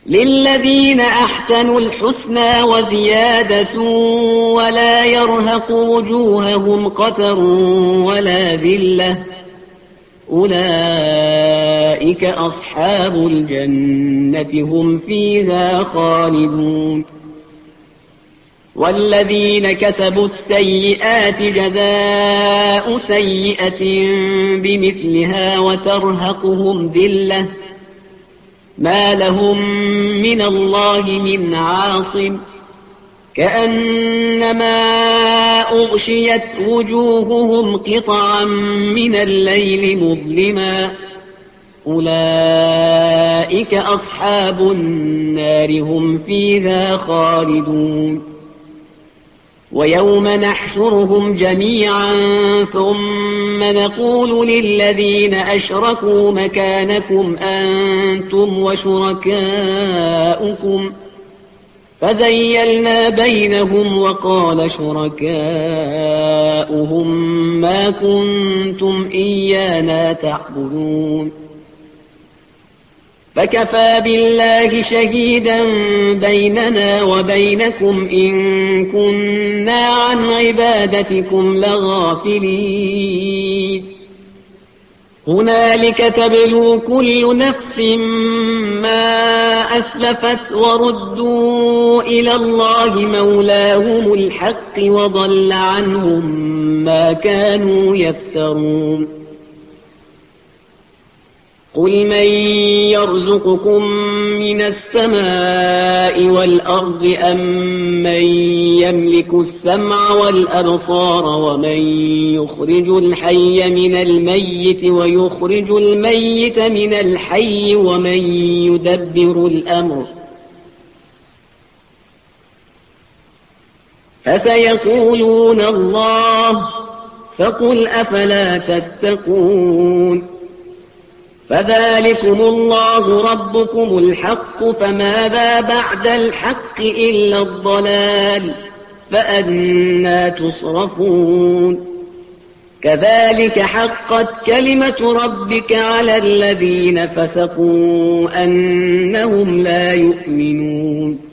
للذين أحسنوا الحسنى وزيادة ولا يرهق وجوههم قتر ولا ذلة أولئك أصحاب الجنة هم فيها خالدون والذين كسبوا السيئات جزاء سيئة بمثلها وترهقهم ذلة ما لهم من الله من عاصم كأنما أغشيت وجوههم قطعا من الليل مظلما أولئك أصحاب النار هم فيها خالدون ويوم نحشرهم جميعا ثم نقول للذين أشركوا مكانكم أنتم وشركاؤكم فزيلنا بينهم وقال شركاؤهم ما كنتم إيانا تعبدون فكفى بالله شهيدا بيننا وبينكم إن كنا عن عبادتكم لغافلين هنالك تبلو كل نفس ما أسلفت وردوا إلى الله مولاهم الحق وضل عنهم ما كانوا يفترون قل من يرزقكم من السماء والأرض أم من يملك السمع والأبصار ومن يخرج الحي من الميت ويخرج الميت من الحي ومن يدبر الأمر فسيقولون الله فقل أفلا تتقون فذلكم الله ربكم الحق فماذا بعد الحق إلا الضلال فأنى تصرفون كذلك حقت كلمة ربك على الذين فسقوا أنهم لا يؤمنون